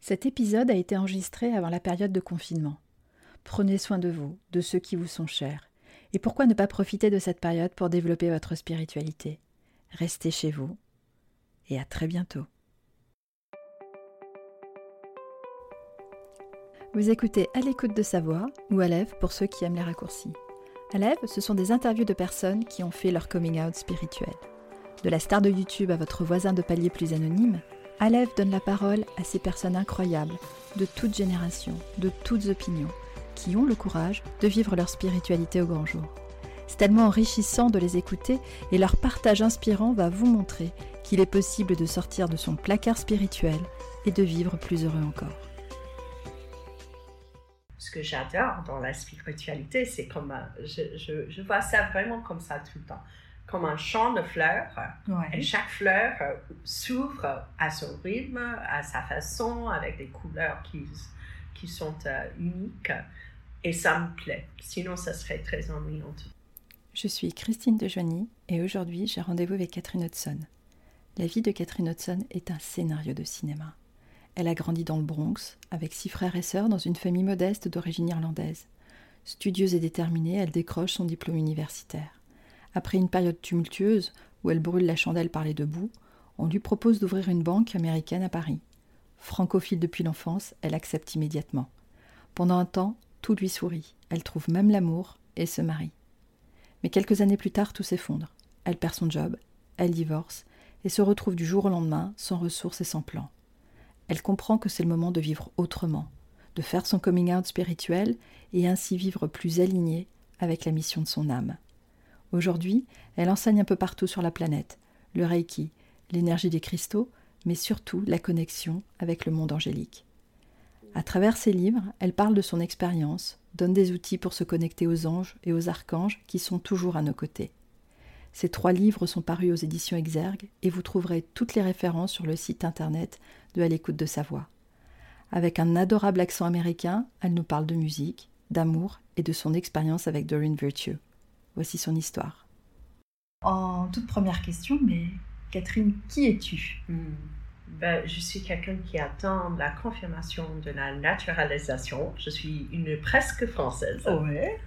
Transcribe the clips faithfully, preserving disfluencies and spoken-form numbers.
Cet épisode a été enregistré avant la période de confinement. Prenez soin de vous, de ceux qui vous sont chers. Et pourquoi ne pas profiter de cette période pour développer votre spiritualité ? Restez chez vous et à très bientôt. Vous écoutez À l'écoute de sa voix ou Aleph pour ceux qui aiment les raccourcis. Aleph, ce sont des interviews de personnes qui ont fait leur coming out spirituel. De la star de YouTube à votre voisin de palier plus anonyme, Aleph donne la parole à ces personnes incroyables, de toutes générations, de toutes opinions, qui ont le courage de vivre leur spiritualité au grand jour. C'est tellement enrichissant de les écouter et leur partage inspirant va vous montrer qu'il est possible de sortir de son placard spirituel et de vivre plus heureux encore. Ce que j'adore dans la spiritualité, c'est comme, un, je, je, je vois ça vraiment comme ça tout le temps, comme un champ de fleurs, ouais. Et chaque fleur s'ouvre à son rythme, à sa façon, avec des couleurs qui, qui sont euh, uniques, et ça me plaît, sinon ça serait très ennuyant. Je suis Christine Dejoigny, et aujourd'hui j'ai rendez-vous avec Catherine Hudson. La vie de Catherine Hudson est un scénario de cinéma. Elle a grandi dans le Bronx, avec six frères et sœurs dans une famille modeste d'origine irlandaise. Studieuse et déterminée, elle décroche son diplôme universitaire. Après une période tumultueuse, où elle brûle la chandelle par les deux bouts, on lui propose d'ouvrir une banque américaine à Paris. Francophile depuis l'enfance, elle accepte immédiatement. Pendant un temps, tout lui sourit. Elle trouve même l'amour et se marie. Mais quelques années plus tard, tout s'effondre. Elle perd son job, elle divorce et se retrouve du jour au lendemain sans ressources et sans plan. Elle comprend que c'est le moment de vivre autrement, de faire son coming out spirituel et ainsi vivre plus alignée avec la mission de son âme. Aujourd'hui, elle enseigne un peu partout sur la planète, le Reiki, l'énergie des cristaux, mais surtout la connexion avec le monde angélique. À travers ses livres, elle parle de son expérience, donne des outils pour se connecter aux anges et aux archanges qui sont toujours à nos côtés. Ces trois livres sont parus aux éditions Exergue et vous trouverez toutes les références sur le site internet de À l'écoute de sa voix. Avec un adorable accent américain, elle nous parle de musique, d'amour et de son expérience avec Doreen Virtue. Voici son histoire. En toute première question, mais Catherine, qui es-tu ? hmm. ben, Je suis quelqu'un qui attend la confirmation de la naturalisation. Je suis une presque française. Ouais.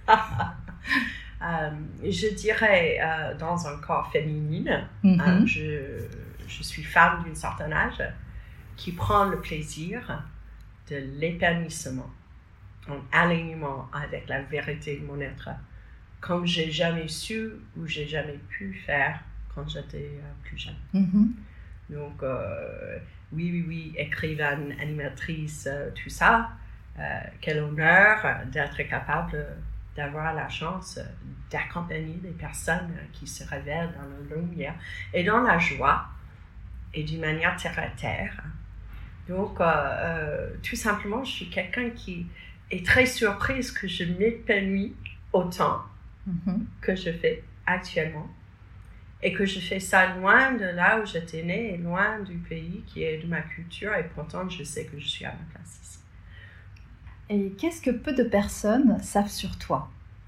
Euh, je dirais euh, dans un corps féminin, mm-hmm. euh, je, je suis femme d'un certain âge qui prend le plaisir de l'épanouissement, en alignement avec la vérité de mon être, comme j'ai jamais su ou j'ai jamais pu faire quand j'étais euh, plus jeune. Mm-hmm. Donc, euh, oui, oui, oui, écrivaine, animatrice, euh, tout ça, euh, quel honneur d'être capable d'avoir la chance d'accompagner des personnes qui se révèlent dans la lumière et dans la joie et d'une manière terre à terre. Donc, euh, euh, tout simplement, je suis quelqu'un qui est très surprise que je m'épanouis autant mm-hmm. que je fais actuellement et que je fais ça loin de là où j'étais née et loin du pays qui est de ma culture et pourtant je sais que je suis à ma place ici. Et qu'est-ce que peu de personnes savent sur toi ?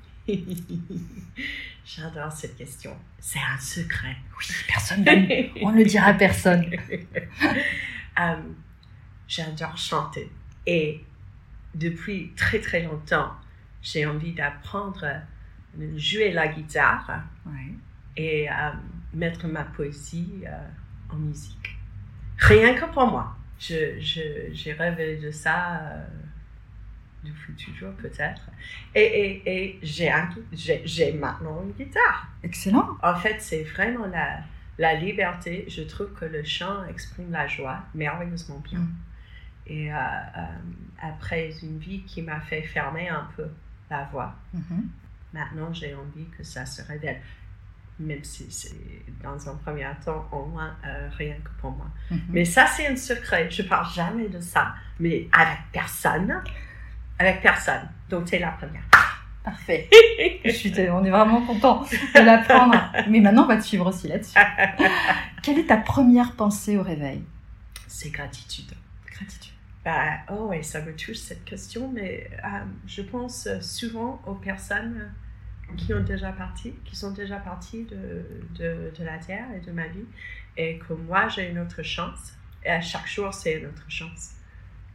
J'adore cette question. C'est un secret. Oui, personne. On ne le dira à personne. um, j'adore chanter. Et depuis très très longtemps, j'ai envie d'apprendre à jouer la guitare ouais. et um, mettre ma poésie uh, en musique. Rien que pour moi. Je, je, j'ai rêvé de ça... Uh, depuis toujours peut-être. Et, et, et j'ai, un, j'ai, j'ai maintenant une guitare. Excellent. En fait, c'est vraiment la, la liberté. Je trouve que le chant exprime la joie merveilleusement bien. Mm. Et euh, euh, après une vie qui m'a fait fermer un peu la voix, mm-hmm. maintenant j'ai envie que ça se révèle. Même si c'est dans un premier temps, au moins, euh, rien que pour moi. Mm-hmm. Mais ça, c'est un secret. Je ne parle jamais de ça. Mais avec personne... Avec personne. Donc, c'est la première. Parfait. Je suis, on est vraiment content de l'apprendre. Mais maintenant, on va te suivre aussi là-dessus. Quelle est ta première pensée au réveil ? C'est gratitude. Gratitude. Bah, oh, et ça me touche cette question, mais euh, je pense souvent aux personnes qui ont déjà parti, qui sont déjà parties de, de, de la Terre et de ma vie, et que moi, j'ai une autre chance. Et à chaque jour, c'est une autre chance.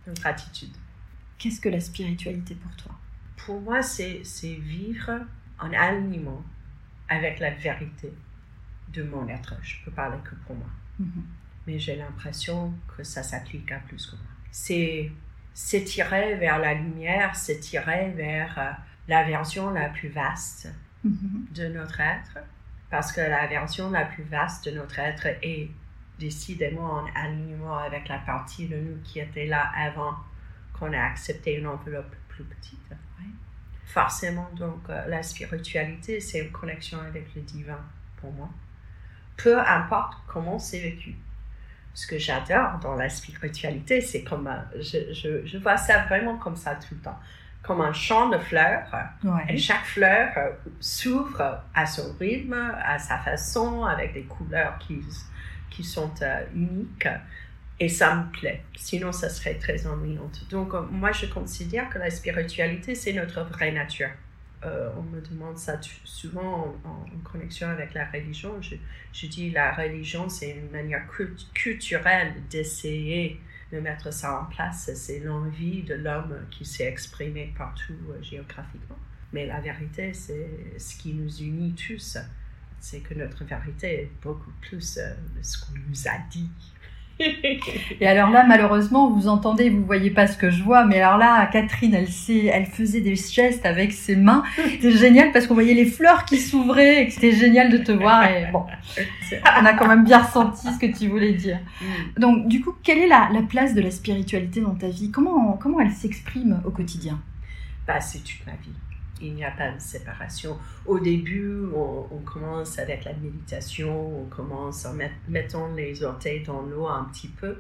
gratitude. Qu'est-ce que la spiritualité pour toi? Pour moi, c'est, c'est vivre en alignement avec la vérité de mon être. Je peux parler que pour moi. Mm-hmm. Mais j'ai l'impression que ça s'applique à plus que moi. C'est s'étirer vers la lumière, s'étirer vers euh, la version la plus vaste mm-hmm. de notre être. Parce que la version la plus vaste de notre être est décidément en alignement avec la partie de nous qui était là avant qu'on a accepté une enveloppe plus petite. Oui. Forcément, donc, euh, la spiritualité, c'est une connexion avec le divin pour moi. Peu importe comment c'est vécu. Ce que j'adore dans la spiritualité, c'est comme un, je, je, je vois ça vraiment comme ça tout le temps. Comme un champ de fleurs, ouais. Et chaque fleur euh, s'ouvre à son rythme, à sa façon, avec des couleurs qui, qui sont euh, uniques, et ça me plaît, sinon ça serait très ennuyant. Donc euh, moi je considère que la spiritualité c'est notre vraie nature. Euh, on me demande ça t- souvent en, en, en connexion avec la religion. Je, je dis la religion c'est une manière cult- culturelle d'essayer de mettre ça en place, c'est l'envie de l'homme qui s'est exprimé partout euh, géographiquement. Mais la vérité, c'est ce qui nous unit tous, c'est que notre vérité est beaucoup plus euh, de ce qu'on nous a dit. Et alors là, malheureusement, vous entendez, vous voyez pas ce que je vois, mais alors là, Catherine, elle, sait, elle faisait des gestes avec ses mains. C'était génial parce qu'on voyait les fleurs qui s'ouvraient et que c'était génial de te voir. Et bon, on a quand même bien ressenti ce que tu voulais dire. Mm. Donc, du coup, quelle est la, la place de la spiritualité dans ta vie? Comment, comment elle s'exprime au quotidien? Bah, c'est toute ma vie. Il n'y a pas de séparation. Au début, on, on commence avec la méditation, on commence en met, mettant les orteils dans l'eau un petit peu.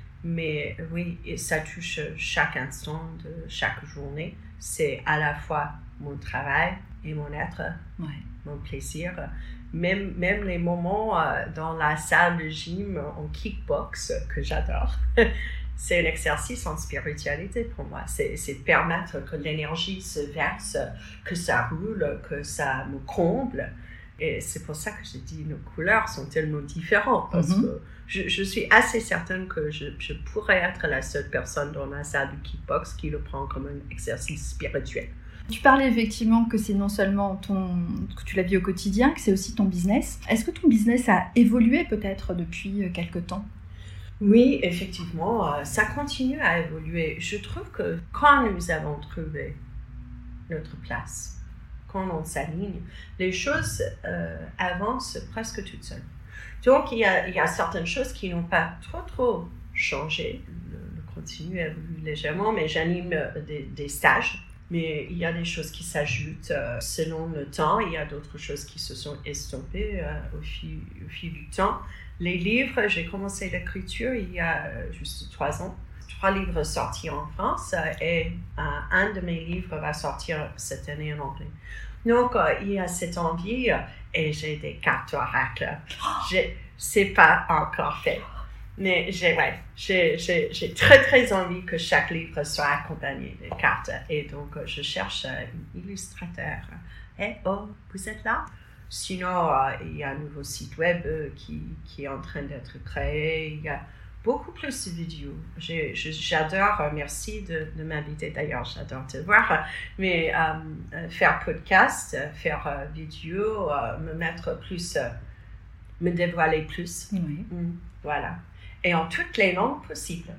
Mais oui, et ça touche chaque instant de chaque journée. C'est à la fois mon travail et mon être, ouais. Mon plaisir. Même, même les moments euh, dans la salle de gym en kickbox que j'adore. C'est un exercice en spiritualité pour moi. C'est, c'est permettre que l'énergie se verse, que ça roule, que ça me comble. Et c'est pour ça que j'ai dit nos couleurs sont tellement différentes. Parce mm-hmm. que je, je suis assez certaine que je, je pourrais être la seule personne dans la salle de kickbox qui le prend comme un exercice spirituel. Tu parlais effectivement que c'est non seulement ton, que tu la vis au quotidien, que c'est aussi ton business. Est-ce que ton business a évolué peut-être depuis quelque temps ? Oui, effectivement, euh, ça continue à évoluer. Je trouve que quand nous avons trouvé notre place, quand on s'aligne, les choses euh, avancent presque toutes seules. Donc, il y a, il y a certaines choses qui n'ont pas trop, trop changé. Le, le contenu évolue légèrement, mais j'anime des, des stages. Mais il y a des choses qui s'ajoutent euh, selon le temps. Il y a d'autres choses qui se sont estompées euh, au, fil, au fil du temps. Les livres, j'ai commencé l'écriture il y a euh, juste trois ans. Trois livres sortis en France euh, et euh, un de mes livres va sortir cette année en anglais. Donc, euh, il y a cette envie euh, et j'ai des cartes oracles. J'ai, c'est pas encore fait. Mais j'ai, ouais, j'ai, j'ai, j'ai très, très envie que chaque livre soit accompagné de cartes. Et donc, euh, je cherche un illustrateur. Eh oh, vous êtes là? Sinon, euh, il y a un nouveau site web euh, qui, qui est en train d'être créé. Il y a beaucoup plus de vidéos. J'ai, je, j'adore, euh, merci de, de m'inviter. D'ailleurs, j'adore te voir. Mais euh, faire podcast, faire euh, vidéo, euh, me mettre plus, euh, me dévoiler plus. Oui. Mmh, voilà. Et en toutes les langues possibles.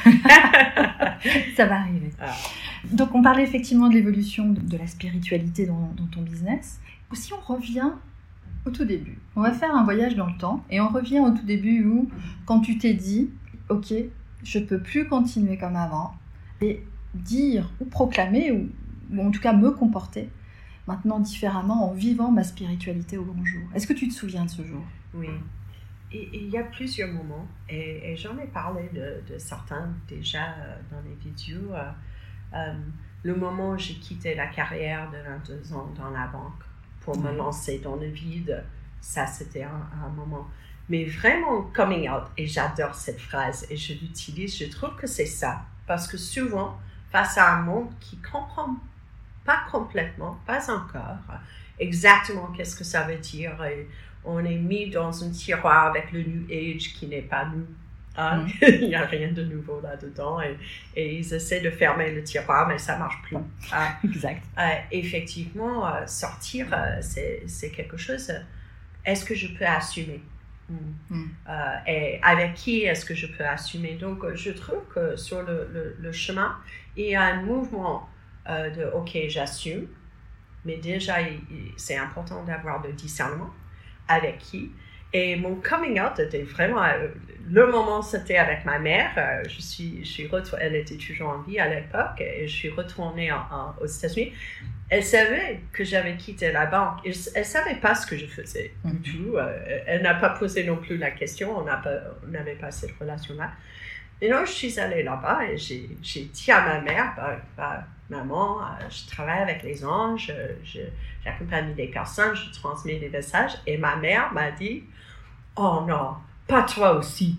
Ça va arriver. Ah. Donc, on parlait effectivement de l'évolution de, de la spiritualité dans, dans ton business. Si on revient au tout début, on va faire un voyage dans le temps et on revient au tout début où, quand tu t'es dit, ok, je peux plus continuer comme avant, et dire ou proclamer, ou, ou en tout cas me comporter maintenant différemment en vivant ma spiritualité au grand jour. Est-ce que tu te souviens de ce jour ? Oui. Et, et il y a plusieurs moments, et, et j'en ai parlé de, de certains déjà euh, dans les vidéos. Euh, euh, le moment où j'ai quitté la carrière de vingt-deux ans dans la banque pour me lancer dans le vide, ça c'était un, un moment. Mais vraiment coming out, et j'adore cette phrase, et je l'utilise, je trouve que c'est ça. Parce que souvent, face à un monde qui ne comprend pas complètement, pas encore, exactement qu'est-ce que ça veut dire, et on est mis dans un tiroir avec le New Age qui n'est pas nous. Hein? Mmh. Il n'y a rien de nouveau là-dedans. Et, et ils essaient de fermer le tiroir, mais ça ne marche plus. Hein? Exact. Euh, effectivement, euh, sortir, euh, c'est, c'est quelque chose. Euh, est-ce que je peux assumer? Mmh. Mmh. Euh, et avec qui est-ce que je peux assumer? Donc, je trouve que sur le, le, le chemin, il y a un mouvement euh, de « OK, j'assume », mais déjà, il, il, c'est important d'avoir le discernement. Avec qui? Et mon coming out était vraiment... Euh, le moment, c'était avec ma mère. Euh, je suis, je suis retour, elle était toujours en vie à l'époque et je suis retournée en, en, aux États-Unis. Elle savait que j'avais quitté la banque. Elle ne savait pas ce que je faisais du mm-hmm. tout. Euh, elle n'a pas posé non plus la question. On n'avait pas, pas cette relation-là. Et donc, je suis allée là-bas et j'ai, j'ai dit à ma mère, bah, bah, maman, euh, je travaille avec les anges, je, j'accompagne des personnes, je transmets des messages. Et ma mère m'a dit, oh non, pas toi aussi.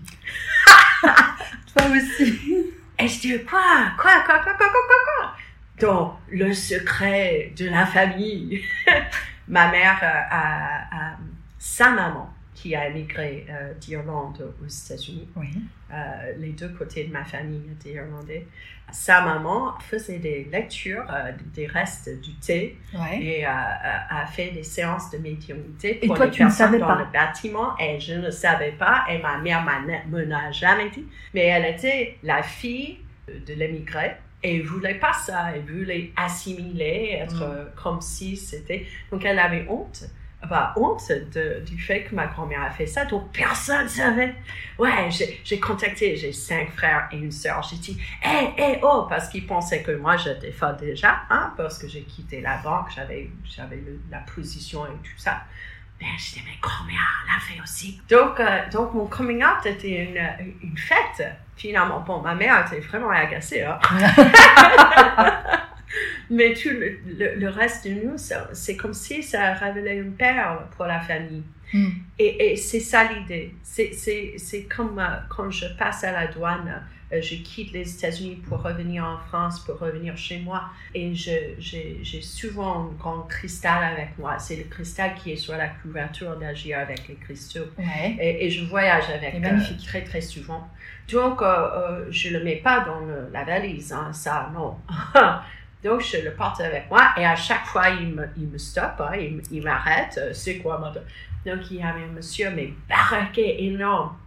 Toi aussi. Et je dis, quoi, quoi, quoi, quoi, quoi, quoi, quoi, quoi. Donc, le secret de la famille. Ma mère euh, a, a sa maman qui a émigré euh, d'Irlande aux États-Unis. Oui. Euh, les deux côtés de ma famille étaient irlandais. Sa maman faisait des lectures euh, des restes du thé ouais. et euh, a fait des séances de médiumnité et pour toi, les tu personnes ne savais dans pas. le bâtiment. Et je ne savais pas, et ma mère ne me l'a jamais dit. Mais elle était la fille de l'émigré. Et elle ne voulait pas ça, elle voulait assimiler, être mm. comme si c'était... Donc elle avait honte. Bah, honte de, du fait que ma grand-mère a fait ça, donc personne ne savait. Ouais, j'ai, j'ai contacté, j'ai cinq frères et une sœur, j'ai dit, hé, hey, hé, hey, oh, parce qu'ils pensaient que moi j'étais folle déjà, hein, parce que j'ai quitté la banque, j'avais, j'avais le, la position et tout ça. Ben, j'ai dit, mais grand-mère l'a fait aussi. Donc, euh, donc mon coming out était une, une fête, finalement. Bon, ma mère était vraiment agacée, hein. Mais tout le, le, le reste de nous, ça, c'est comme si ça révélait une perle pour la famille. Mm. Et, et c'est ça l'idée. C'est, c'est, c'est comme euh, quand je passe à la douane, euh, je quitte les États-Unis pour revenir en France, pour revenir chez moi. Et je, j'ai, j'ai souvent un grand cristal avec moi. C'est le cristal qui est sur la couverture d'Agir avec les cristaux. Ouais. Et, et je voyage avec euh, très, très souvent. Donc, euh, euh, je ne le mets pas dans le, la valise, hein, ça, non. Donc, je le porte avec moi et à chaque fois, il me, il me stoppe, hein, il, il m'arrête. Euh, c'est quoi, madame? Donc, il y avait un monsieur, mais baraqué énorme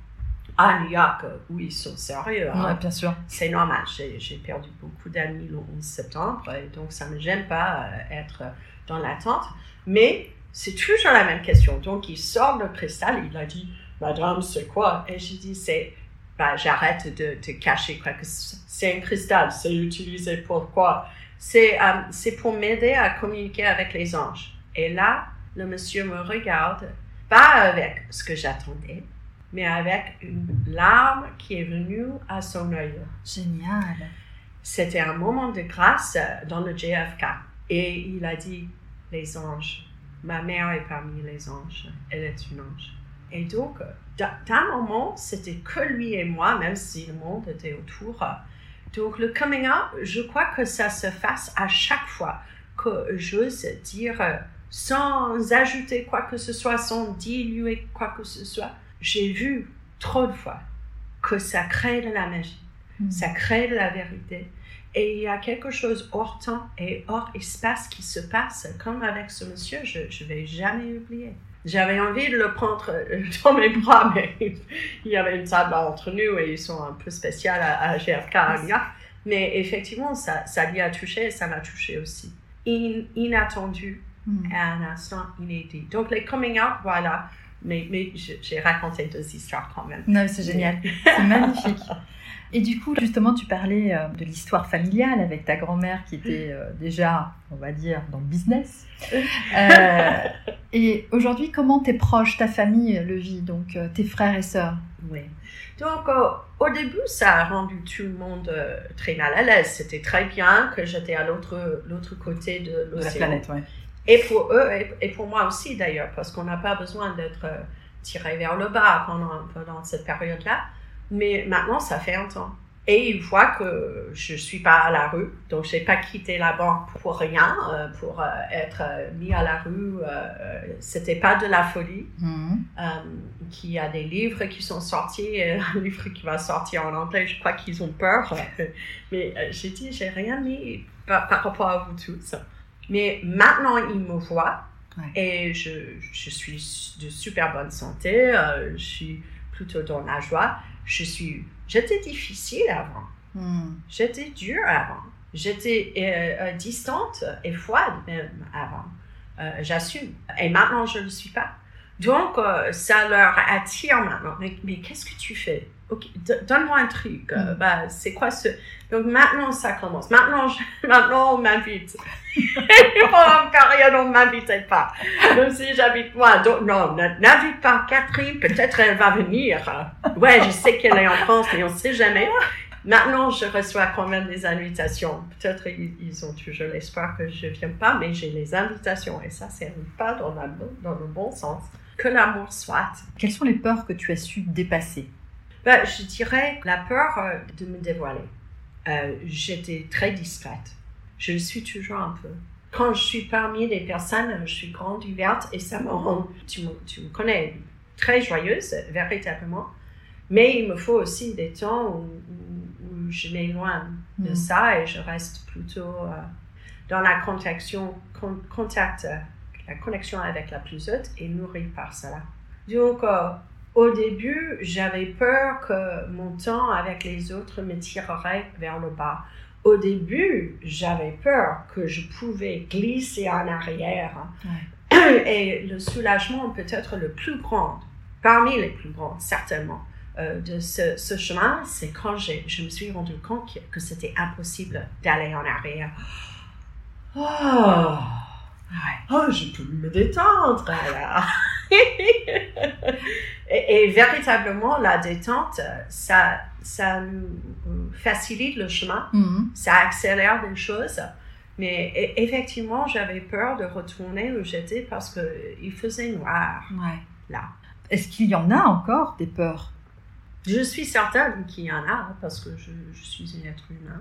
à New York, où ils sont sérieux. Hein. Ouais, bien sûr. C'est normal. J'ai, j'ai perdu beaucoup d'amis le onze septembre et donc, ça ne me gêne pas euh, être dans l'attente. Mais c'est toujours la même question. Donc, il sort le cristal, il a dit, madame, c'est quoi? Et j'ai dit, c'est... Ben, j'arrête de te cacher quoi que c'est un cristal. C'est utilisé pour quoi? C'est, euh, c'est pour m'aider à communiquer avec les anges. Et là, le monsieur me regarde, pas avec ce que j'attendais, mais avec une larme qui est venue à son œil. Génial. C'était un moment de grâce dans le J F K. Et il a dit, les anges, ma mère est parmi les anges, elle est une ange. Et donc, d'un moment, c'était que lui et moi, même si le monde était autour. Donc, le coming out, je crois que ça se fasse à chaque fois que j'ose dire, sans ajouter quoi que ce soit, sans diluer quoi que ce soit. J'ai vu trop de fois que ça crée de la magie, mmh. ça crée de la vérité. Et il y a quelque chose hors temps et hors espace qui se passe, comme avec ce monsieur, je ne vais jamais oublier. J'avais envie de le prendre dans mes bras, mais il y avait une table entre nous et ils sont un peu spéciaux à, à G F K, à New York. Mais effectivement, ça, ça lui a touché et ça m'a touché aussi. In, inattendu, mm. à un instant inédit. Donc, les coming out, voilà. Mais, mais j'ai raconté deux histoires quand même. Non, c'est génial. C'est magnifique. Et du coup, justement, tu parlais euh, de l'histoire familiale avec ta grand-mère qui était euh, déjà, on va dire, dans le business. Euh, et aujourd'hui, comment tes proches, ta famille le vit, donc euh, tes frères et sœurs? Oui. Donc, euh, au début, ça a rendu tout le monde euh, très mal à l'aise. C'était très bien que j'étais à l'autre, l'autre côté de l'océan. De la planète, oui. Et pour eux, et, et pour moi aussi d'ailleurs, parce qu'on n'a pas besoin d'être euh, tiré vers le bas pendant, pendant cette période-là. Mais maintenant, ça fait un temps. Et il voit que je ne suis pas à la rue, donc je n'ai pas quitté la banque pour rien, euh, pour euh, être euh, mis à la rue. Euh, ce n'était pas de la folie. Mm-hmm. Euh, qu'il y a des livres qui sont sortis, euh, un livre qui va sortir en anglais, je crois qu'ils ont peur. Mais euh, j'ai dit, j'ai rien mis par, par rapport à vous tous. Mais maintenant, ils me voient ouais. et je, je suis de super bonne santé, euh, je suis plutôt dans la joie. Je suis... J'étais difficile avant. Mm. J'étais dure avant. J'étais euh, euh, distante et froide même avant. Euh, j'assume. Et maintenant, je ne le suis pas. Donc, euh, ça leur attire maintenant. Mais, mais qu'est-ce que tu fais? Okay, d- donne-moi un truc. Mm. Euh, bah, c'est quoi ce... Donc, maintenant, ça commence. Maintenant, je... maintenant on m'invite. Pendant une période, on ne m'invitait pas. Même si j'habite moi. Donc, non, n'invite pas Catherine. Peut-être elle va venir. Ouais, je sais qu'elle est en France, mais on ne sait jamais. Maintenant, je reçois quand même des invitations. Peut-être ils, ils ont toujours l'espoir que je ne vienne pas, mais j'ai les invitations. Et ça, c'est pas dans, la, dans le bon sens. Que l'amour soit. Quelles sont les peurs que tu as su dépasser? Ben, je dirais la peur euh, de me dévoiler. Euh, j'étais très discrète. Je le suis toujours un peu. Quand je suis parmi les personnes, je suis grande ouverte et ça me rend, tu me, tu me connais, très joyeuse, véritablement. Mais il me faut aussi des temps où, où, où je m'éloigne de mmh. ça et je reste plutôt euh, dans la contaction, con, contact, euh, la connexion avec la plus haute et nourrie par cela. Donc, euh, au début, j'avais peur que mon temps avec les autres me tirerait vers le bas. Au début, j'avais peur que je pouvais glisser en arrière. Ouais. Et le soulagement peut être le plus grand, parmi les plus grands, certainement, euh, de ce, ce chemin, c'est quand j'ai, je me suis rendu compte que, que c'était impossible d'aller en arrière. Oh, ouais. Oh, je peux me détendre alors. et, et véritablement, la détente, ça, ça nous facilite le chemin, mm-hmm. ça accélère des choses. Mais et, effectivement, j'avais peur de retourner où j'étais parce qu'il faisait noir ouais. là. Est-ce qu'il y en a encore des peurs? Je suis certaine qu'il y en a parce que je, je suis un être humain.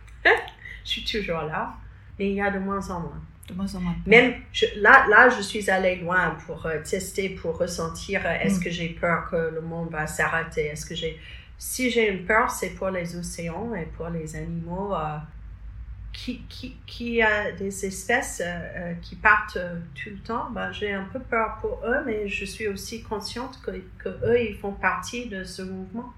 Je suis toujours là, mais il y a de moins en moins. De moins en moins. Même je, là, là, je suis allée loin pour euh, tester, pour ressentir. Euh, est-ce mm. que j'ai peur que le monde va s'arrêter? Est-ce que j'ai, si j'ai une peur, c'est pour les océans et pour les animaux euh, qui, qui, qui a des espèces euh, qui partent euh, tout le temps. Ben, j'ai un peu peur pour eux, mais je suis aussi consciente que, que eux, ils font partie de ce mouvement.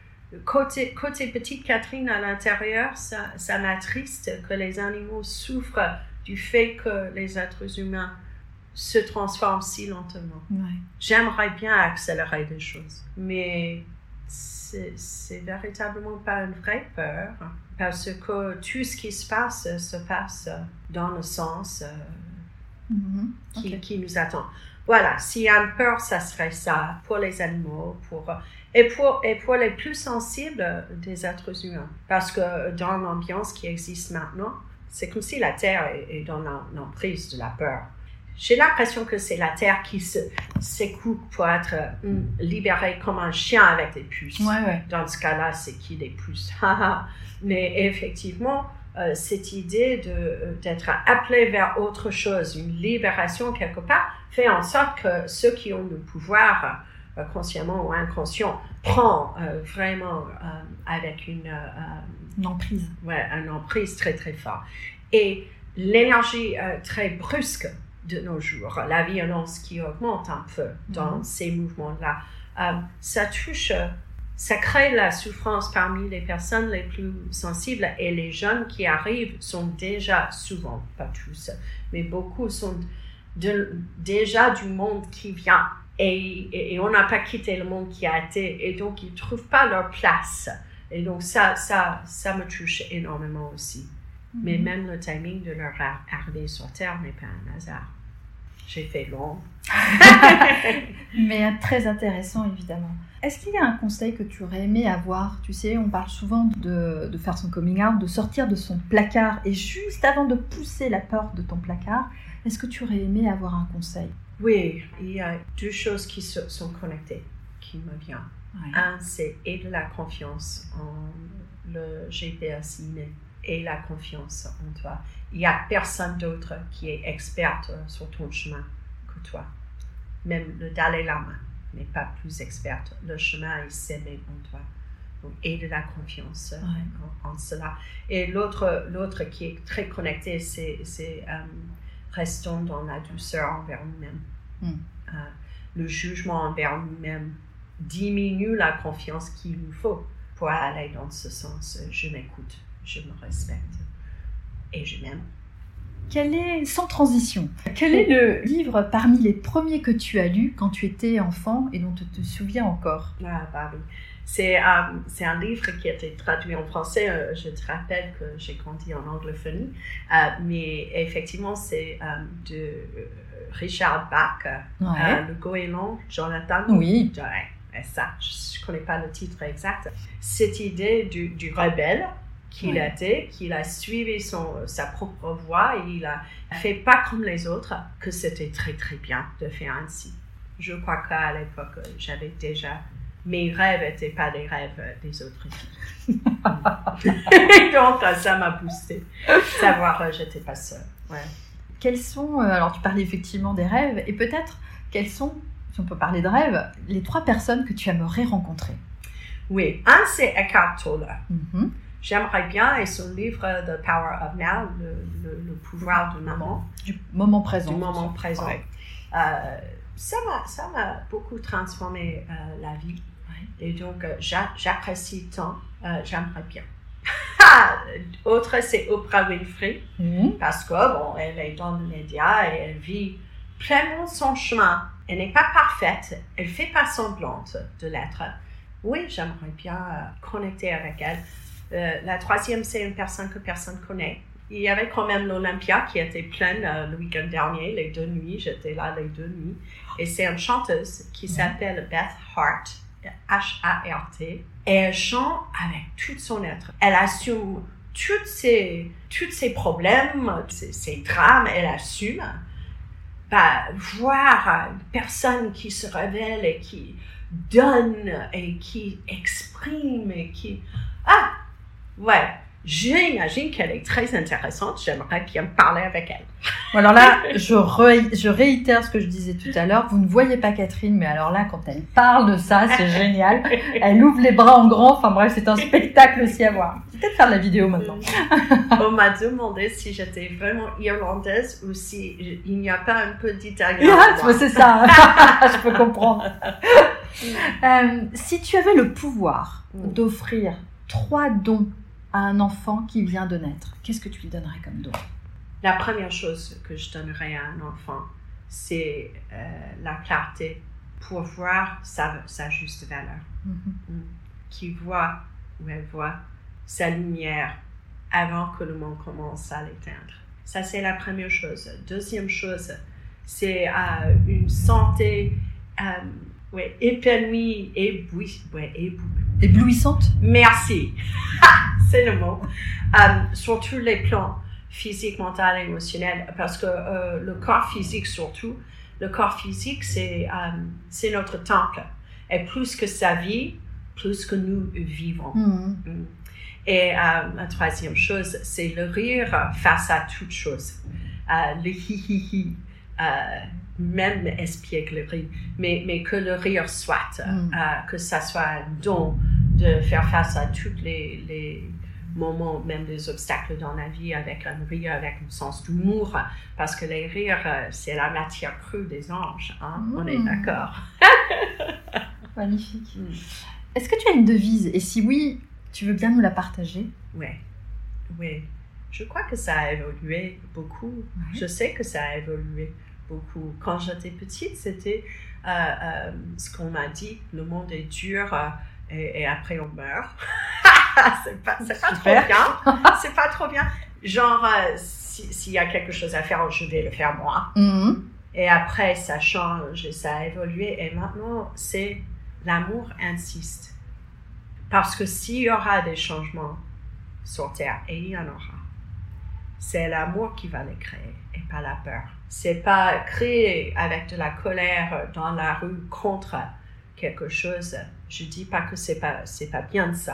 Côté, côté petite Catherine à l'intérieur, ça, ça m'attriste que les animaux souffrent du fait que les êtres humains se transforment si lentement. Ouais. J'aimerais bien accélérer des choses, mais c'est, c'est véritablement pas une vraie peur, parce que tout ce qui se passe, se passe dans le sens euh, mm-hmm. qui, okay. qui nous attend. Voilà, s'il y a une peur, ça serait ça, pour les animaux, pour... Et pour, et pour les plus sensibles des êtres humains, parce que dans l'ambiance qui existe maintenant, c'est comme si la Terre est, est dans l'emprise de la peur. J'ai l'impression que c'est la Terre qui se, s'écoute pour être mm, libérée comme un chien avec des puces. Ouais, ouais. Dans ce cas-là, c'est qui les puces? Mais effectivement, euh, cette idée de, d'être appelé vers autre chose, une libération quelque part, fait en sorte que ceux qui ont le pouvoir, euh, consciemment ou inconscient, prend euh, vraiment euh, avec une... Euh, Une emprise. Ouais, une emprise très, très forte. Et l'énergie euh, très brusque de nos jours, la violence qui augmente un peu dans mmh. ces mouvements-là, euh, ça touche, ça crée la souffrance parmi les personnes les plus sensibles et les jeunes qui arrivent sont déjà, souvent, pas tous, mais beaucoup sont de, déjà du monde qui vient et, et, et on n'a pas quitté le monde qui a été et donc ils ne trouvent pas leur place. Et donc, ça, ça, ça me touche énormément aussi. Mm-hmm. Mais même le timing de leur arrivée sur Terre n'est pas un hasard. J'ai fait long. Mais très intéressant, évidemment. Est-ce qu'il y a un conseil que tu aurais aimé avoir? Tu sais, on parle souvent de, de faire son coming out, de sortir de son placard. Et juste avant de pousser la porte de ton placard, est-ce que tu aurais aimé avoir un conseil? Oui, il y a deux choses qui sont connectées, qui me viennent. Ouais. Un, c'est et de la confiance en, le G P S inné et la confiance en toi. Il n'y a personne d'autre qui est experte sur ton chemin que toi. Même le Dalai Lama n'est pas plus expert. Le chemin est semé en toi. Donc, et de la confiance ouais. en, en cela. Et l'autre, l'autre qui est très connecté, c'est, c'est euh, restons dans la douceur envers nous-mêmes. Mm. Euh, le jugement envers nous-mêmes diminue la confiance qu'il nous faut pour aller dans ce sens. Je m'écoute, je me respecte et je m'aime. Quel est, sans transition, quel est le livre parmi les premiers que tu as lu quand tu étais enfant et dont tu te souviens encore? Ah, bah oui. C'est, euh, c'est un livre qui a été traduit en français. Euh, je te rappelle que j'ai grandi en anglophonie. Euh, mais effectivement, c'est euh, de euh, Richard Bach, ouais. euh, Le Goéland, Jonathan. Oui. Ouais, ça, je ne connais pas le titre exact. Cette idée du, du rebelle qu'il ouais. était, qu'il a suivi son, sa propre voie et il a fait pas comme les autres, que c'était très très bien de faire ainsi. Je crois qu'à l'époque, j'avais déjà... Mes rêves n'étaient pas des rêves des autres filles. Donc, ça m'a boosté. Savoir que je n'étais pas seule. Ouais. Quels sont, alors tu parlais effectivement des rêves, et peut-être, quels sont, si on peut parler de rêves, les trois personnes que tu aimerais rencontrer? Oui, un c'est Eckhart Tolle. Mm-hmm. J'aimerais bien, et son livre The Power of Now, le, le, le pouvoir du moment. Du moment présent. Du moment présent. Ouais. Euh, ça, m'a, ça m'a beaucoup transformé euh, la vie. Et donc, euh, j'a, j'apprécie tant, euh, j'aimerais bien. Autre, c'est Oprah Winfrey, mmh. parce que, bon, elle est dans le média et elle vit pleinement son chemin. Elle n'est pas parfaite, elle ne fait pas semblante de l'être. Oui, j'aimerais bien euh, connecter avec elle. Euh, la troisième, c'est une personne que personne ne connaît. Il y avait quand même l'Olympia qui était pleine euh, le week-end dernier, les deux nuits, j'étais là les deux nuits. Et c'est une chanteuse qui mmh. s'appelle Beth Hart. H A R T, et elle chante avec tout son être. Elle assume tous ses, tous ses problèmes, ses, ses drames, elle assume. Bah, voir une personne qui se révèle et qui donne et qui exprime et qui... Ah, ouais, j'imagine qu'elle est très intéressante. J'aimerais bien parler avec elle. Alors là, je, ré, je réitère ce que je disais tout à l'heure. Vous ne voyez pas Catherine, mais alors là, quand elle parle de ça, c'est génial. Elle ouvre les bras en grand. Enfin bref, c'est un spectacle aussi à voir. Peut-être faire de la vidéo maintenant. On m'a demandé si j'étais vraiment irlandaise ou si il n'y a pas un peu d'italien. Ah, c'est ça. Je peux comprendre. euh, si tu avais le pouvoir d'offrir trois dons à un enfant qui vient de naître, qu'est-ce que tu lui donnerais comme don? La première chose que je donnerais à un enfant, c'est euh, la clarté pour voir sa, sa juste valeur. Mm-hmm. Qui voit où elle voit sa lumière avant que le monde commence à l'éteindre. Ça, c'est la première chose. Deuxième chose, c'est euh, une santé euh, ouais, épanouie, ébouie, ouais, ébou... éblouissante. Merci, c'est le mot. Euh, sur tous les plans. Physique, mental, émotionnel, parce que euh, le corps physique surtout, le corps physique c'est, euh, c'est notre temple, et plus que sa vie, plus que nous vivons. Mmh. Mmh. Et euh, la troisième chose, c'est le rire face à toute chose, euh, le hi-hi-hi, euh, même espièglerie, mais, mais que le rire soit, mmh. euh, que ça soit un don de faire face à toutes les, les moments, même des obstacles dans la vie, avec un rire, avec un sens d'humour, parce que les rires, c'est la matière crue des anges, hein? Mmh. On est d'accord. Magnifique. Mmh. Est-ce que tu as une devise? Et si oui, tu veux bien nous la partager? Oui, oui. Je crois que ça a évolué beaucoup. Ouais. Je sais que ça a évolué beaucoup. Quand j'étais petite, c'était euh, euh, ce qu'on m'a dit, le monde est dur euh, et, et après on meurt. c'est pas, c'est pas trop bien. C'est pas trop bien. Genre, euh, si, s'il y a quelque chose à faire, je vais le faire moi. Mm-hmm. Et après, ça change et ça a évolué. Et maintenant, c'est l'amour insiste. Parce que s'il y aura des changements sur Terre, et il y en aura, c'est l'amour qui va les créer et pas la peur. C'est pas créer avec de la colère dans la rue contre quelque chose. Je dis pas que c'est pas, c'est pas bien de ça.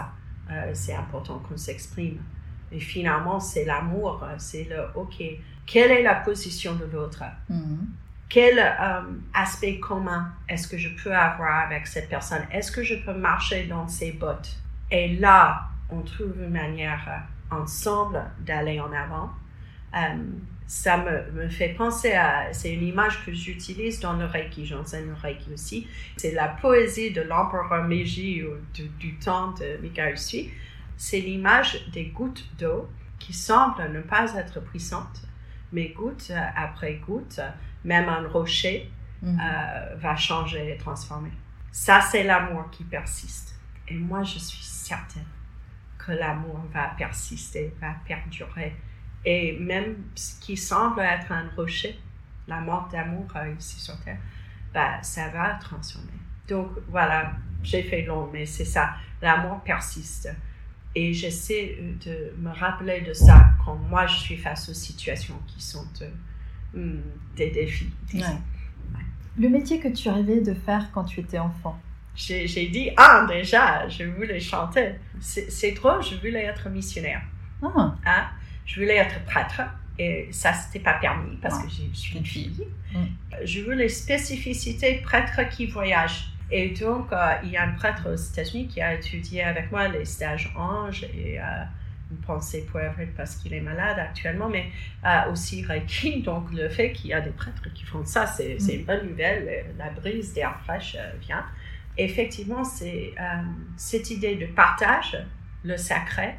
euh, c'est important qu'on s'exprime. Et finalement, c'est l'amour, c'est le « OK, quelle est la position de l'autre? Mm-hmm. Quel euh, aspect commun est-ce que je peux avoir avec cette personne? Est-ce que je peux marcher dans ses bottes? » Et là, on trouve une manière euh, ensemble d'aller en avant. Euh, ça me, me fait penser à... C'est une image que j'utilise dans le Reiki. J'enseigne le Reiki aussi. C'est la poésie de l'empereur Meiji ou du, du temps de Mikao Usui. C'est l'image des gouttes d'eau qui semblent ne pas être puissantes, mais goutte après goutte, même un rocher mmh. euh, va changer et transformer. Ça, c'est l'amour qui persiste. Et moi, je suis certaine que l'amour va persister, va perdurer. Et même ce qui semble être un rocher, la mort d'amour euh, ici sur Terre, bah, ça va transformer. Donc, voilà, j'ai fait long, mais c'est ça. L'amour persiste. Et j'essaie de me rappeler de ça quand moi, je suis face aux situations qui sont euh, des défis. Ouais. Ouais. Le métier que tu rêvais de faire quand tu étais enfant? J'ai, j'ai dit, ah, déjà, je voulais chanter. C'est, c'est drôle, je voulais être missionnaire. Ah. Hein? Je voulais être prêtre. Et ça, c'était pas permis parce ouais. que je suis une fille. Mm. Je voulais spécificité prêtre qui voyage. Et donc, euh, il y a un prêtre aux États-Unis qui a étudié avec moi les stages anges et euh, une pensée poétique parce qu'il est malade actuellement, mais euh, aussi Reiki. Donc, le fait qu'il y a des prêtres qui font ça, c'est, mm. c'est une bonne nouvelle. La brise d'air fraîche euh, vient. Effectivement, c'est euh, cette idée de partage, le sacré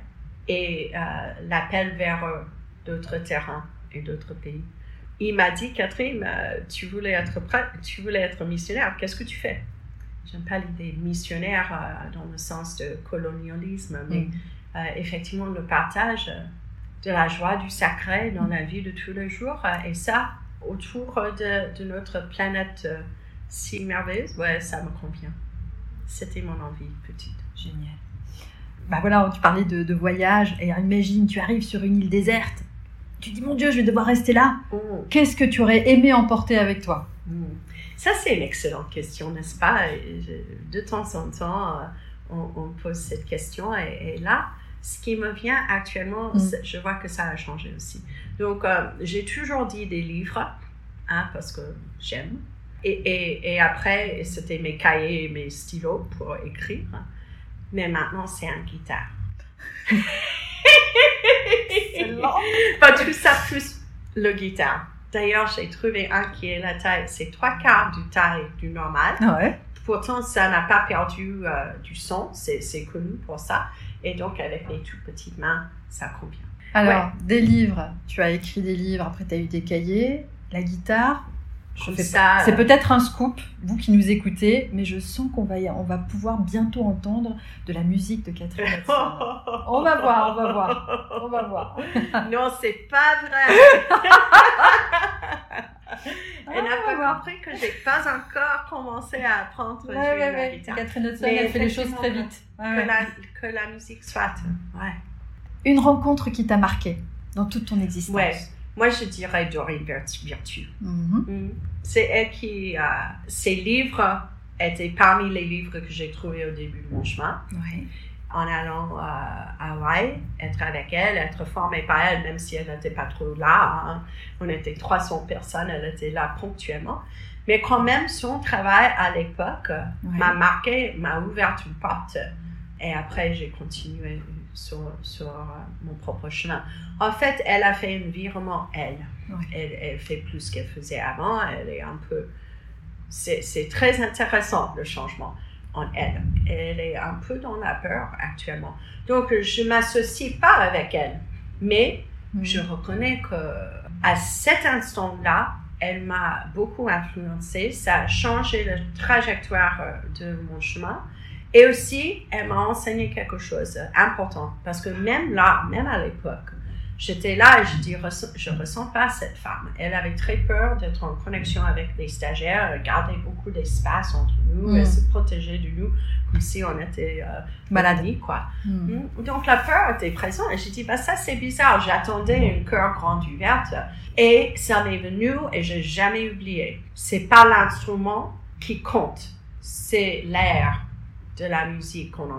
et euh, l'appel vers euh, d'autres terrains et d'autres pays. Il m'a dit, Catherine, euh, tu voulais être prêtre, tu voulais être missionnaire, qu'est-ce que tu fais? J'aime pas l'idée missionnaire euh, dans le sens de colonialisme, mais mm. euh, effectivement le partage de la joie du sacré dans la vie de tous les jours, euh, et ça, autour de, de notre planète euh, si merveilleuse, ouais, ça me convient. C'était mon envie petite. Génial. Bah voilà, tu parlais de, de voyage, et imagine, tu arrives sur une île déserte, tu dis, mon Dieu, je vais devoir rester là. Mm. Qu'est-ce que tu aurais aimé emporter avec toi? mm. Ça, c'est une excellente question, n'est-ce pas? De temps en temps, on, on pose cette question. Et, et là, ce qui me vient actuellement, mm. je vois que ça a changé aussi. Donc, euh, j'ai toujours dit des livres, hein, parce que j'aime. Et, et, et après, c'était mes cahiers et mes stylos pour écrire. Mais maintenant, c'est un guitare. C'est long. Pas tout ça plus le guitare. D'ailleurs, j'ai trouvé un qui est la taille, c'est trois quarts du taille du normal. Ouais. Pourtant, ça n'a pas perdu euh, du son, c'est, c'est connu pour ça. Et donc, avec mes toutes petites mains, ça convient. Alors, ouais. Des livres, tu as écrit des livres, après tu as eu des cahiers, la guitare. Je fais ça, c'est peut-être un scoop, vous qui nous écoutez, mais je sens qu'on va, y, on va pouvoir bientôt entendre de la musique de Catherine Hudson. On va voir, on va voir, on va voir. Non, c'est pas vrai. Elle n'a ah, pas compris que j'ai pas encore commencé à apprendre à ouais, jouer ouais, la ouais. guitare. Catherine Hudson, elle fait les choses très vite. Que, Ouais, ouais. La, que la musique soit. Ouais. Une rencontre qui t'a marqué dans toute ton existence. Ouais. Moi, je dirais Doreen Virtue. Mm-hmm. Mm. C'est elle qui... Euh, ses livres étaient parmi les livres que j'ai trouvés au début de mon chemin. Ouais. En allant euh, à Hawaï, être avec elle, être formée par elle, même si elle n'était pas trop là. Hein. On était trois cents personnes, elle était là ponctuellement. Mais quand même, son travail à l'époque ouais. m'a marqué, m'a ouvert une porte. Et après, j'ai continué sur, sur euh, mon propre chemin. En fait, elle a fait un virement, elle. Ouais. Elle, elle fait plus qu'elle faisait avant. Elle est un peu... C'est, c'est très intéressant, le changement en elle. Elle est un peu dans la peur actuellement. Donc, je ne m'associe pas avec elle. Mais mmh. je reconnais qu'à cet instant-là, elle m'a beaucoup influencée. Ça a changé la trajectoire de mon chemin. Et aussi, elle m'a enseigné quelque chose d'important. Parce que même là, même à l'époque, j'étais là et je dis, je ne ressens pas cette femme. Elle avait très peur d'être en connexion avec les stagiaires. Elle gardait beaucoup d'espace entre nous. Mm. Elle se protégeait de nous comme si on était euh, malades, quoi. Mm. Donc, la peur était présente. Et j'ai dit, bah, ça, c'est bizarre. J'attendais une cœur grande ouverte. Et ça m'est venu et je n'ai jamais oublié. Ce n'est pas l'instrument qui compte. C'est l'air de la musique qu'on entend.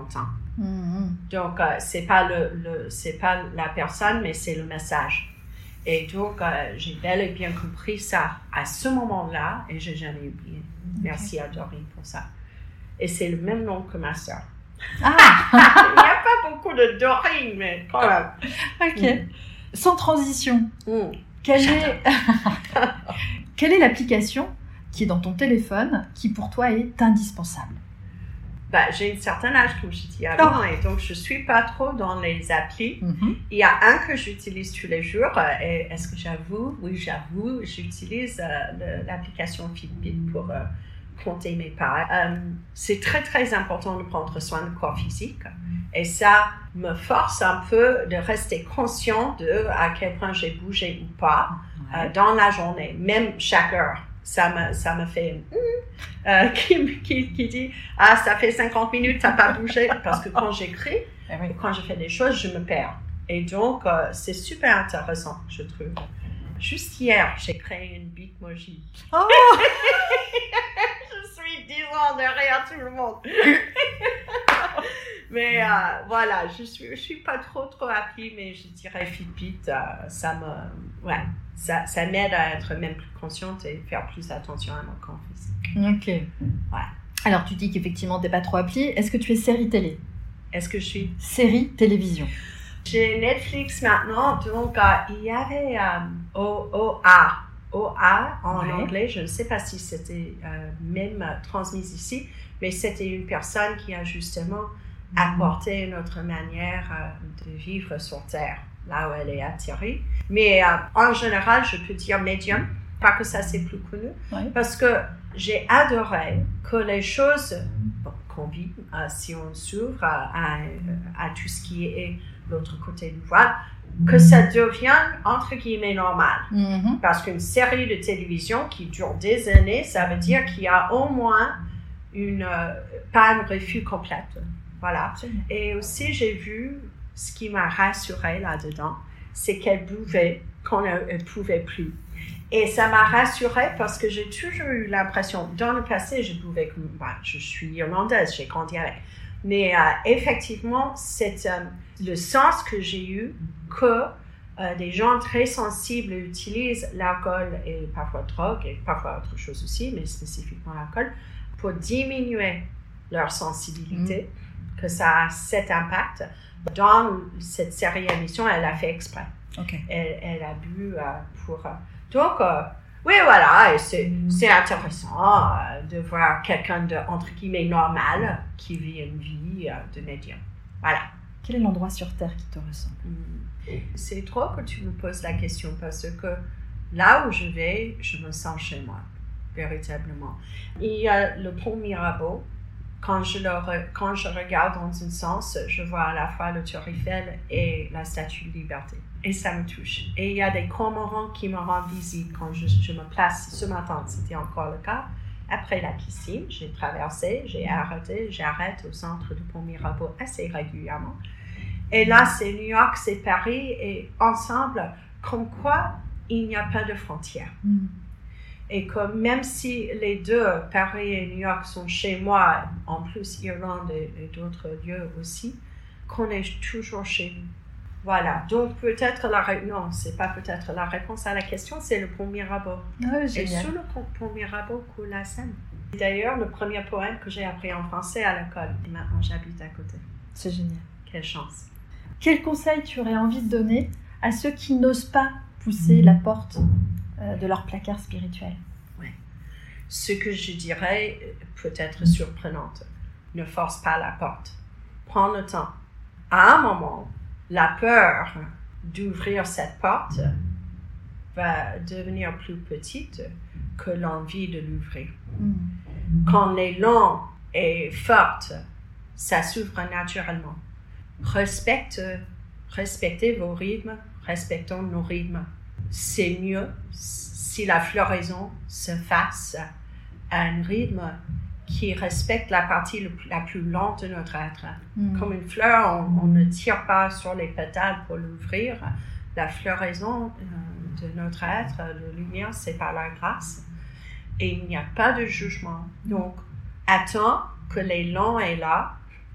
Mmh. Donc, euh, c'est pas le, le, c'est pas la personne, mais c'est le message. Et donc, euh, j'ai bel et bien compris ça à ce moment-là, et je n'ai jamais oublié. Okay. Merci à Dorine pour ça. Et c'est le même nom que ma sœur. Ah. Il n'y a pas beaucoup de Dorine, mais quand même. Ok. Mm. Sans transition, mm. quelle, est... quelle est l'application qui est dans ton téléphone qui pour toi est indispensable? Bah, j'ai un certain âge, comme je dis avant, oh. et donc je ne suis pas trop dans les applis. Mm-hmm. Il y a un que j'utilise tous les jours, et est-ce que j'avoue? Oui, j'avoue, j'utilise euh, l'application Fitbit pour euh, compter mes pas. Euh, c'est très, très important de prendre soin du corps physique, et ça me force un peu de rester conscient de à quel point j'ai bougé ou pas ouais. euh, dans la journée, même chaque heure. Ça me, ça me fait mm, euh, qui, qui, qui dit ah ça fait cinquante minutes t'as pas bougé parce que quand j'écris oui. ou quand je fais des choses je me perds et donc euh, c'est super intéressant je trouve. Juste hier j'ai créé une Bitmoji. Oh je suis dix ans derrière tout le monde. Mais euh, voilà, je suis, je suis pas trop trop appli, mais je dirais Fitbit, euh, ça me, ouais, ça, ça m'aide à être même plus consciente et faire plus attention à mon corps physique. Ok. Ouais. Alors tu dis qu'effectivement t'es pas trop appli. Est-ce que tu es série télé? Est-ce que je suis série télévision? J'ai Netflix maintenant, donc euh, il y avait euh, O A O A en ouais. anglais. Je ne sais pas si c'était euh, même euh, transmis ici, mais c'était une personne qui a justement apporter une autre manière euh, de vivre sur Terre, là où elle est atterrie. Mais euh, en général, je peux dire médium, pas que ça c'est plus connu, oui. parce que j'ai adoré que les choses bon, qu'on vit, euh, si on s'ouvre à, à, à tout ce qui est l'autre côté du voile, que ça devienne entre guillemets normal. Mm-hmm. Parce qu'une série de télévision qui dure des années, ça veut dire qu'il y a au moins une, euh, pas une refus complète. Voilà. Et aussi, j'ai vu, ce qui m'a rassurée là-dedans, c'est qu'elle buvait quand elle ne pouvait plus. Et ça m'a rassurée parce que j'ai toujours eu l'impression, dans le passé, je buvais comme, bah, je suis irlandaise, j'ai grandi avec. Mais euh, effectivement, c'est euh, le sens que j'ai eu que euh, des gens très sensibles utilisent l'alcool et parfois drogue et parfois autre chose aussi, mais spécifiquement l'alcool, pour diminuer leur sensibilité. Mmh. Que ça a cet impact. Dans cette série d'émissions, elle a fait exprès. Okay. Elle, elle a bu euh, pour... Euh, donc, euh, oui, voilà, et c'est, mm. c'est intéressant euh, de voir quelqu'un de, entre guillemets, normal qui vit une vie euh, de médium. Voilà. Quel est l'endroit sur Terre qui te ressemble? Mm. C'est trop que tu me poses la question parce que là où je vais, je me sens chez moi, véritablement. Il y a le pont Mirabeau. Quand je, le re, quand je regarde dans un sens, je vois à la fois le Tour Eiffel et la Statue de Liberté. Et ça me touche. Et il y a des cormorans qui me rendent visite quand je, je me place. Ce matin, c'était encore le cas. Après la piscine, j'ai traversé, j'ai arrêté, j'arrête au centre du pont Mirabeau assez régulièrement. Et là, c'est New York, c'est Paris, et ensemble, comme quoi il n'y a pas de frontières. Mm. Et que même si les deux, Paris et New York, sont chez moi, en plus Irlande et, et d'autres lieux aussi, qu'on est toujours chez nous. Voilà. Donc peut-être la réponse, non, c'est pas peut-être la réponse à la question, c'est le pont Mirabeau. Oh, et sous le pont Mirabeau coule la Seine. D'ailleurs, le premier poème que j'ai appris en français à l'école, et maintenant j'habite à côté. C'est génial. Quelle chance. Quel conseil tu aurais envie de donner à ceux qui n'osent pas pousser la porte de leur placard spirituel? Oui. Ce que je dirais peut être surprenante. Ne force pas la porte. Prends le temps. À un moment, la peur d'ouvrir cette porte va devenir plus petite que l'envie de l'ouvrir. Mm. Quand l'élan est fort, ça s'ouvre naturellement. Respecte, respectez vos rythmes, respectons nos rythmes. C'est mieux si la floraison se fasse à un rythme qui respecte la partie la plus lente de notre être. Mm. Comme une fleur, on, on ne tire pas sur les pétales pour l'ouvrir. La floraison euh, de notre être, de lumière, c'est par la grâce. Et il n'y a pas de jugement. Donc, attends que l'élan est là,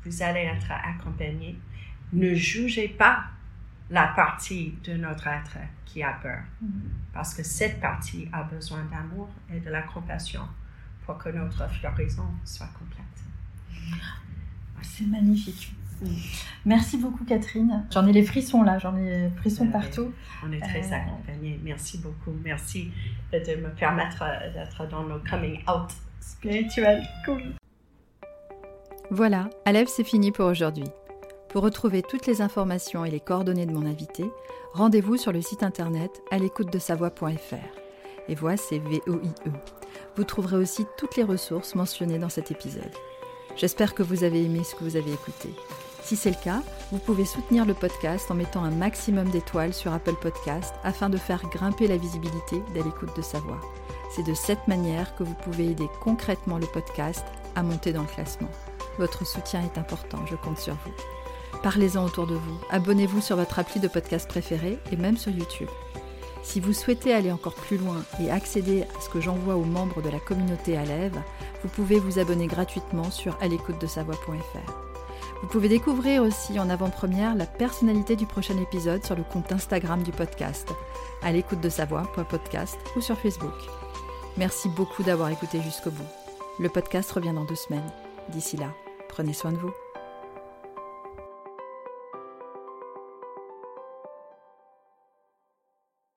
vous allez être accompagné. Ne jugez pas la partie de notre être qui a peur, mm-hmm. parce que cette partie a besoin d'amour et de la compassion pour que notre floraison soit complète. C'est magnifique. Mm. Merci beaucoup, Catherine. J'en ai les frissons là, j'en ai les frissons euh, partout. On est très euh... accompagnés. Merci beaucoup. Merci de me permettre d'être dans nos coming out spirituels. Cool. Voilà, Aleph, c'est fini pour aujourd'hui. Pour retrouver toutes les informations et les coordonnées de mon invité, rendez-vous sur le site internet à l'écoute de sa voix point f r. Et voix, c'est V O I E. Vous trouverez aussi toutes les ressources mentionnées dans cet épisode. J'espère que vous avez aimé ce que vous avez écouté. Si c'est le cas, vous pouvez soutenir le podcast en mettant un maximum d'étoiles sur Apple Podcast afin de faire grimper la visibilité d'À l'écoute de sa voix. C'est de cette manière que vous pouvez aider concrètement le podcast à monter dans le classement. Votre soutien est important, je compte sur vous. Parlez-en autour de vous, abonnez-vous sur votre appli de podcast préféré et même sur YouTube. Si vous souhaitez aller encore plus loin et accéder à ce que j'envoie aux membres de la communauté Alève, vous pouvez vous abonner gratuitement sur à l'écoute de sa voix point f r. Vous pouvez découvrir aussi en avant-première la personnalité du prochain épisode sur le compte Instagram du podcast, à l'écoute de sa voix point podcast ou sur Facebook. Merci beaucoup d'avoir écouté jusqu'au bout. Le podcast revient dans deux semaines. D'ici là, prenez soin de vous.